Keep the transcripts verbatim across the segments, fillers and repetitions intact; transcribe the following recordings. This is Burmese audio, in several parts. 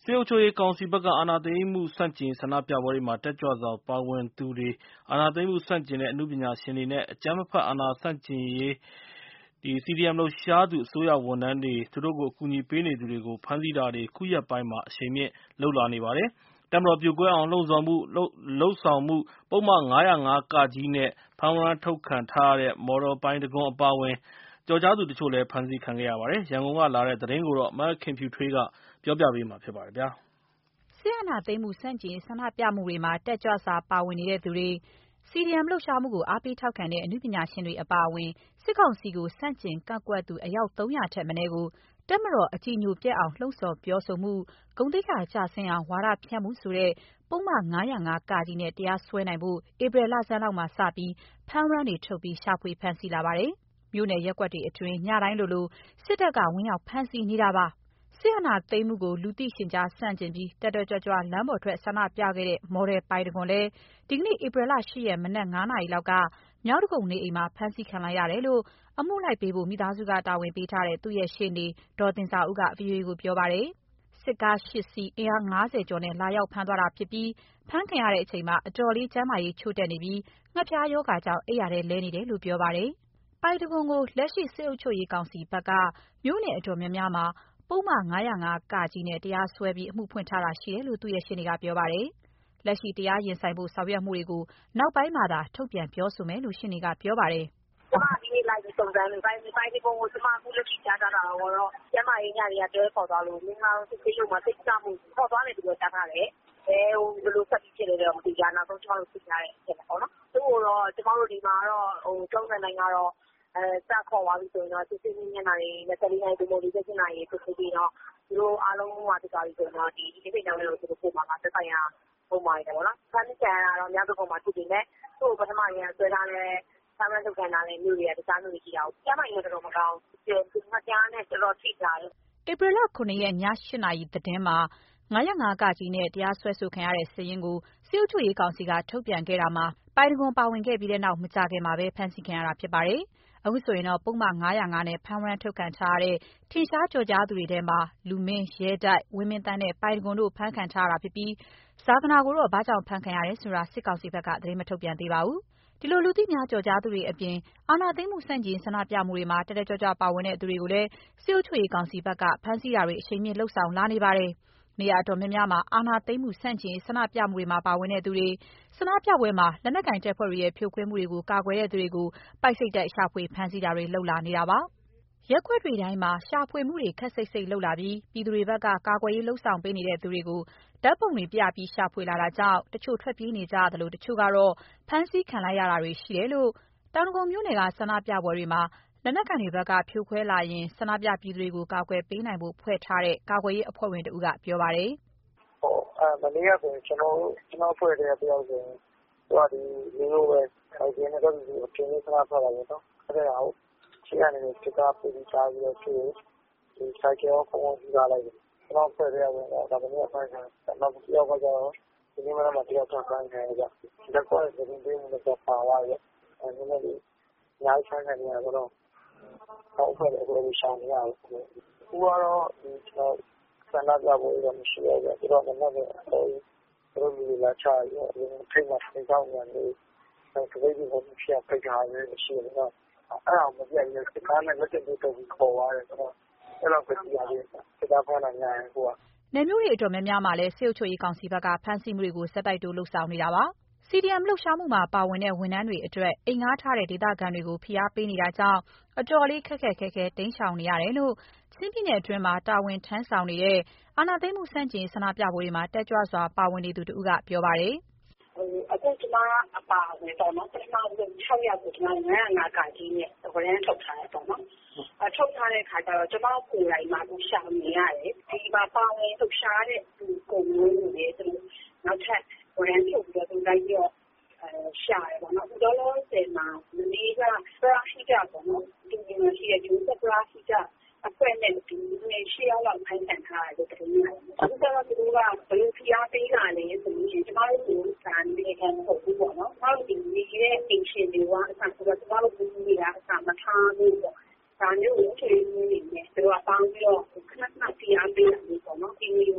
စစ်အုပ်ချုပ်ရေးကောင်စီဘက်ကအာဏာသိမ်းမှုဆန့်ကျင်ဆန္ဒပြပွဲတွေမှာတက်ကြွစွာပါဝင်သူတွေ၊အာဏာသိမ်းမှုဆန့်ကျင်တဲ့အနုပညာရှင်တွေနဲ့အကြမ်းမဖက်အာဏာဆန့်ကျင်ရေး စီဒီအမ် လှုပ်ရှားသူအစိုးရဝန်ထမ်းတွေသူတို့ကိုအကူအညီပေးနေသူတွေကိုဖမ်းဆီးတာတွေခုရက်ပိုင်းမှာအရှိန်မြင့်လုပ်လာနေပါတယ်။ တပ်မတော်ပြိုကွဲအောင်လှုံ့ဆော်မှုလုပ်ဆောင်မှုပုဒ်မ ၅၀၅ (က) နဲ့ဖမ်းဝရမ်းထုတ်ခံထားရတဲ့မော်တော်ပိုင်တံခွန်အပါအဝင်ကျော်ကြားသူတချို့လည်းဖမ်းဆီးခံခဲ့ရပါတယ်။ ရန်ကုန်ကလာတဲ့သတင်းကိုမခင်ဖြူထွေးကပြောပြပေးမှာဖြစ်ပါတယ်။စစ်အာဏာသိမ်းမှုဆန့်ကျင်ရေးဆန္ဒပြမှုတွေမှာတက်ကြွစွာပါဝင်နေသူတွေ စီဒီအမ် လှုပ်ရှားမှုကိုအားပေးထောက်ခံတဲ့အနုပညာရှင်တွေအပါအဝင်စစ်ကောင်စီကိုဆန့်ကျင်ကန့်ကွက်သူအယောက်သုံးရာထက်မနည်းကိုတပ်မတော်အကြည်ညိုပျက်အောင်လှုံ့ဆော်ပြောဆိုမှု၊ဂုဏ်သိက္ခာကျဆင်းအောင်ဝါဒဖြန့်မှုဆိုတဲ့ပုဒ်မ ၅၀၅ (က) နဲ့တရားစွဲနိုင်ဖို့ဧပြီလဆန်းလောက်မှာစပြီးဖမ်းဝရမ်းတွေထုတ်ပြီးရှာဖွေဖမ်းဆီးလာပါတယ်။ မြို့နယ်ရပ်ကွက်တွေအတွင်းညတိုင်းလိုလိုစစ်တပ်ကဝင်ရောက်ဖမ်းဆီးနေတာပါ။ စစ်အာဏာသိမ်းမှုကိုလူသိရှင်ကြားဆန့်ကျင်ပြီးတက်တက်ကြွကြွလမ်းပေါ်ထွက်ဆန္ဒပြခဲ့တဲ့မော်ဒယ်ပိုင်တံခွန်လည်းဒီကနေ့ဧပြီလ ၈ ရက် မနက် ၅ နာရီလောက်ကမြောက်ဒဂုံနေအိမ်မှာဖမ်းဆီးခံလိုက်ရတယ်လို့အမှုလိုက်ပေးဖို့မိသားစုကတာဝန်ပေးထားတဲ့သူ့ရဲ့ရှေ့နေဒေါ်သဉ္ဇာဦးက ဗွီအိုအေကိုပြောပါတယ်။ စစ်ကား ၈ စီးအင်အား ၅၀ ကျော်နဲ့လာရောက်ဖမ်းသွားတာဖြစ်ပြီးဖမ်းခံရချိန်မှာအတော်လေးကျန်းမာရေးချို့တဲ့နေပြီးငှက်ဖျားရောဂါကြောင့်အိပ်ယာထဲလဲနေတယ်လို့ပြောပါတယ်။ ပိုင်တံခွန်ကိုလက်ရှိစစ်အုပ်ချုပ်ရေးကောင်စီဘက်ကမြို့နယ်အတော်များများမှာပုဒ်မ ၅၀၅ (က) နဲ့တရားစွဲပြီးအမှုဖွင့်ထားတာရှိတယ်လို့သူ့ရဲ့ရှေ့နေကပြောပါတယ်။ လက်ရှိတရားရင်ဆိုင်ဖို့ဆောင်ရွက်မှုတွေကိုနောက်ပိုင်းမှာသာထုတ်ပြန်ပြောဆိုမယ်လို့ရှေ့နေကပြောပါတယ်။ “ကျမဒီနေ့လိုက်ပြီးစုံစမ်းလို့ပိုင်တံခွန်ကိုကျမအခုလက်ရှိကြားထားတာကတော့ကျန်းမာရေးညတွေကတွဲခေါ်သွားလို့မင်္ဂလာဒုံစစ်ဆေးရုံမှာစိတ်ကျမှုခေါ်သွားတယ်လို့ကြားထားတယ်။ဘယ်ဟိုဘယ်လိုဆက်ပြီးဖြစ်လဲတော့မသိဘူး။နောက်ဆုံးကျမတို့သိထားတဲ့အချက်ပေါ့နော်။သူ့ကိုတော့ကျမတို့ဒီမှာတော့ဟိုထုံးစံတိုင်းကတော့အဲစခေါ်သွားပြီဆိုရင်တော့စစ်ဆေးမျက်နှာတွေ၂၄နာရီသို့မဟုတ်၄၈နာရီစစ်ဆေးပြီးတော့သူတို့အားလုံးဟိုဖြစ်သွားပြီဆိုတော့ဒီဒီနေ့ကြောင့်လည်းသူတို့ပို့မှာပါသက်ဆိုင်ရာပုံမှန်တယ်ပေါ့နော်။ဖမ်းဆီးခံရတာတော့မြောက်ဒဂုံမှာဖြစ်နေတယ်။သူ့ကိုပထမရန်ဆွဲထားတဲ့ဆမ်းမထုတ်ခံထားတဲ့မြို့တွေကတခြားမြို့တွေရှိတာကိုကျမကြီးတော့တော်တော်မကောင်းဘူး။ဒီငှက်ဖျားနဲ့တော်တော်ထိထားတယ်။ ” ဧပြီလ ၇ ရက် ည ၈ နာရီသတင်းမှာ၅၀၅ (က) နဲ့တရားစွဲဆိုခံရတဲ့စာရင်းကိုစစ်အုပ်ချုပ်ရေးကောင်စီကထုတ်ပြန်ခဲ့တာမှာပိုင်တံခွန်ပါဝင်ခဲ့ပြီးတဲ့နောက်မကြာခင်မှာပဲဖမ်းဆီးခံရတာဖြစ်ပါတယ်။ အခုဆိုရင်တော့ပုဒ်မ ၅၀၅ နဲ့ဖမ်းဝရမ်းထုတ်ခံထားရတဲ့ထင်ရှားကျော်ကြားသူတွေထဲမှာလူမင်း၊ရဲတိုက်၊ဝင်းမင်းသန်းနဲ့ပိုင်တံခွန်တို့ဖမ်းခံထားရတာဖြစ်ပြီးဇာဂနာကိုတော့ဘာကြောင့်ဖမ်းခံရတယ်ဆိုတာစစ်ကောင်စီဘက်ကသတင်းမထုတ်ပြန်သေးပါဘူး။ ဒီလိုလူသိများကျော်ကြားသူတွေအပြင်အာဏာသိမ်းမှုဆန့်ကျင်ရေးဆန္ဒပြမှုတွေမှာတက်တက်ကြွကြွပါဝင်သူတွေကိုလည်းစစ်အုပ်ချုပ်ရေးကောင်စီဘက်ကဖမ်းဆီးတာတွေအရှိန်မြင့်လုပ်ဆောင်လာနေပါတယ်။ နေရာအတော်များများမှာအာဏာသိမ်းမှုဆန့်ကျင်ရေးဆန္ဒပြမှုတွေမှာပါဝင်သူတွေဆန္ဒပြပွဲမှာလက်နက်ကိုင်တပ်ဖွဲ့တွေရဲ့ဖြိုခွင်းမှုတွေကိုကာကွယ်သူတွေကိုပိုက်စိတ်တိုက်ရှာဖွေဖမ်းဆီးတာတွေလုပ်လာနေတာပါ။ ရပ်ကွက်တွေတိုင်းမှာရှာဖွေမှုတွေခပ်စိပ်စိပ်လုပ်လာပြီးပြည်သူတွေဘက်ကကာကွယ်ရေးလုပ်ဆောင်ပေးနေသူတွေကိုဓာတ်ပုံတွေပြပြီးရှာဖွေလာတာကြောင့်တချို့ထွက်ပြေးနေကြသလိုတချို့ကတော့ဖမ်းဆီးခံလိုက်ရတာတွေရှိတယ်လို့တောင်ဒဂုံမြို့နယ်ကဆန္ဒပြပွဲတွေမှာလက်နက်ကိုင်တွေဘက်ကဖြိုခွဲလာရင်ဆန္ဒပြပြည်သူတွေကိုကာကွယ်ပေးနိုင်ဖို့ဖွဲ့ထားတဲ့ကာကွယ်ရေးအဖွဲ့ဝင်တဦးကပြောပါတယ်။“ဟိုအဲမနေ့ကဆိုရင်ကျွန်တော်တို့ကျွန်တော်ဖွဲ့တဲ့တယောက်ဆိုရင်သူကဒီမျိုးပဲဒီနေ့တော့ဒီအချင်းချင်းဆန္ဒပြတာပေါ့နော်။အဲ့ဒါကိုရှေ့ကနေစစ်ကားပူပြီးချပြီးတော့သူဒီဆိုင်ကယ်ကိုပုံစံပြလိုက်တယ်။ကျွန်တော်ဖွဲ့တဲ့ဝင်တော့ဒါမနေ့ကဖိုင်ခံနောက်တစ်ယောက်ကကျတော့ဒီနေ့မှတော့တယောက်ထပ်ဖိုင်ခံရကြ။လက်ကွက်သတင်းပေးမှုတော့ပါသွားရဲ့။အဲနည်းနည်းလေးအများကြီးဖိုင်ခံနေရတော့တော့ဖွဲ့တယ်အခုရှောင်နေရတယ်။အခုကတော့ဒီကျွန်တော်ဆန္ဒပြပွဲတော့မရှိရဘူး။သူတို့ကလည်းဟိုသူတို့လူလာချရတော့ထိတ်မှထိတ်ကောင်းနေတယ်။အဲဒါကြီးကိုဖြစ်ဖိတ်ထားတယ်ရှိတယ်နော်။အဲ့ဒါမပြတ်ဘူးစစ်ကားနဲ့လက်တက်ပြီးတော့ခေါ်သွားတယ်ဆိုတော့အဲ့တော့ပြည်ရတယ်စစ်ကားဖမ်းတာညာရင်ကိုကနယ်မျိုးတွေအတော်များများမှာလည်းစစ်အုပ်ချုပ်ရေးကောင်စီဘက်ကဖမ်းဆီးမှုတွေကိုဆက်တိုက်တိုးလှုပ်ဆောင်နေတာပါ။ စီဒီအမ် လှုပ်ရှားမှုမှာပါဝင်တဲ့ဝန်ထမ်းတွေအတွက်အိမ်ငှားထားတဲ့ဒေသခံတွေကိုဖိအားပေးနေတာကြောင့်အတော်လေးခက်ခက်ခဲခဲတိမ်းရှောင်နေရတယ်လို့ချင်းပြည်နယ်အတွင်းမှာတာဝန်ထမ်းဆောင်နေတဲ့အာဏာသိမ်းမှုဆန့်ကျင်ရေးဆန္ဒပြပွဲတွေမှာတက်ကြွစွာပါဝင်နေသူတဦးကပြောပါတယ်။ဟိုအခုကျမအပါဝင်တော့နော်ပထမဆုံး၆ယောက်ကိုကျမ၅၀၅ (က) နဲ့ဝရမ်းထုတ်ထားတယ်ပေါ့နော်။အထုတ်ထားတဲ့ခါကျတော့ကျမကိုယ်တိုင်မှာအခုရှောင်နေရတယ်။ဒီမှာပါဝင်လှုပ်ရှားတဲ့သူကိုမျိုးတွေလည်းသူနောက်ထပ်ဝရမ်းထုတ်ပြီးတော့သူလိုက်ပြီးတော့အဲရှာရပေါ့နော်။ဒီလိုဆယ်မှာမနေ့ကပရာဟိတပေါ့နော်။ဒီမှာရှိတဲ့ဒီပရာဟိတအဖွဲ့နဲ့ဒီနေ့ရှေ့ရောက်လောက်ခိုင်းခံထားရတယ်တူနေတယ်။အခုတော့သူတို့ကဘယ်လိုဖိအားပေးလာလဲဆိုလို့ရှိရင်ကျမတို့ကိုစာနေခံဖို့ပေါ့နော်။နောက်ဒီနေတဲ့အိမ်ရှင်တွေကအစားဆိုတော့ကျမတို့ဘူးတွေကအစားမထားဘူးပေါ့။ဒါမျိုးကိုချိန်နေနေတယ်သူတို့ကပေါင်းပြီးတော့ခဏခဏဖိအားပေးတယ်ပေါ့နော်။ဒီလိုဝင်ပြီး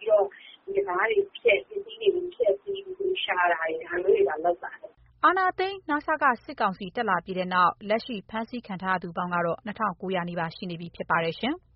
တော့ဒီကားတွေဖျက်ပစ္စည်းတွေဖျက်ပြီးရှာတာတွေဒါမျိုးတွေပါလုပ်ပါတယ်အာဏာသိမ်း နစက စစ်ကောင်စီတက်လာပြီးတဲ့နောက်လက်ရှိဖမ်းဆီးခံထားရသူပေါင်းကတော့ ၂ထောင်ကိုးရာနီးပါးရှိနေပြီဖြစ်ပါတယ်ရှင်။